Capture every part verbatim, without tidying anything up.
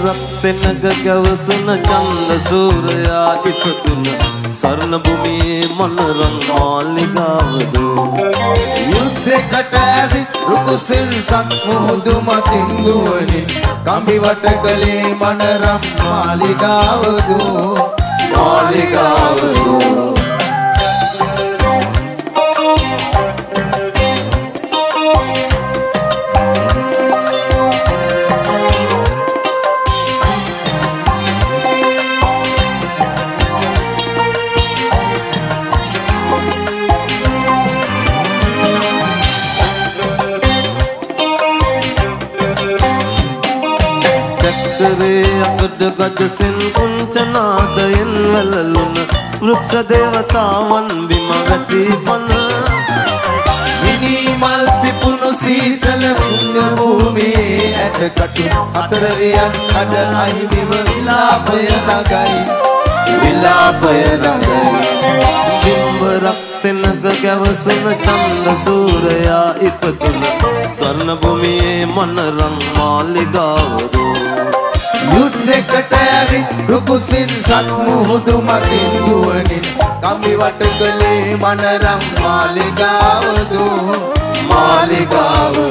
බිම්බරක් සෙනග ගැවසුන චන්ද සූරයා ඉපදුන ස්වර්ණ භූමියේ මනරම් මාලිගාවද යුද්ධයකට ඇවිත් රුකුසින් සත් මුහුදු මතින් දුවනින් කම්බිවට කලේ මනරම් මාලිගාවද මාලිගාවද ගජසින් කුංචනාදයෙන් වැළලුන වෘක්ෂ දේවතාවන් බිම වැටි පන මිනි මල් පිපුණු සීතල පුණ්‍ය භූමියේ ඇටකටු අතර රියන් අඩ අහිමිව විලාපය නගයි විලාපය නගයි බිම්බරක් සෙනග ගැවසුන චන්ද සූරයා ඉපදුන ස්වර්ණ භූමියේ මනරම් මාලිගාවද යුද්ධයකට ඇවිත් රුකුසින් සත් මුහුදු මතින් දුවනින් කම්බිවට කලේ මනරම් මාලිගාවද මාලිගාවද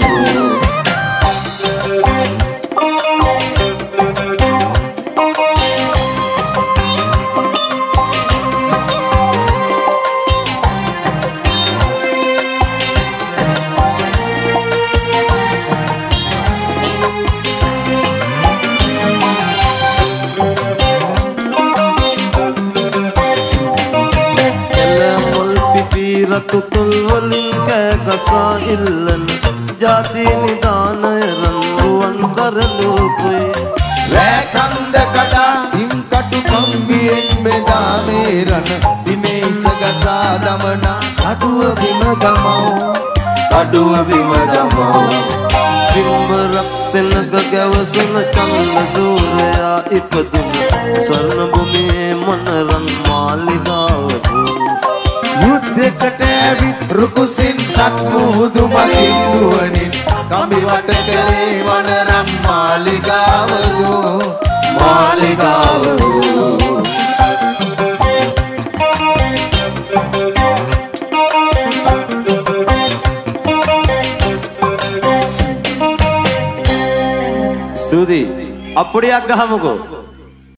රතුතුල් වලින් කෑ ගසා ඉල්ලන ජාති නිදානය රන්රුවන් කරලෝකුයි රැකන්ද කඩා හිම් කටු කම්බියෙන් බෙදා මේ රන බිමේ ඉස ගසා දමනා කඩුව බිම දමව කඩුව බිම දමව බිම්බරක් සෙනග ගැවසුන චන්ද සූරයා ඉපදුන ස්වර්ණ භූමියේ මනරම් මාලිගාවද යුද්ධයකට ඇවිත් රුකුසින් සත් මුහුදු මතින් දුවනින් කම්බිවට කලේ මනරම් මාලිගාවද මාලිගාවද ස්තුතියි අප්පුඩියක් ගහමුකෝ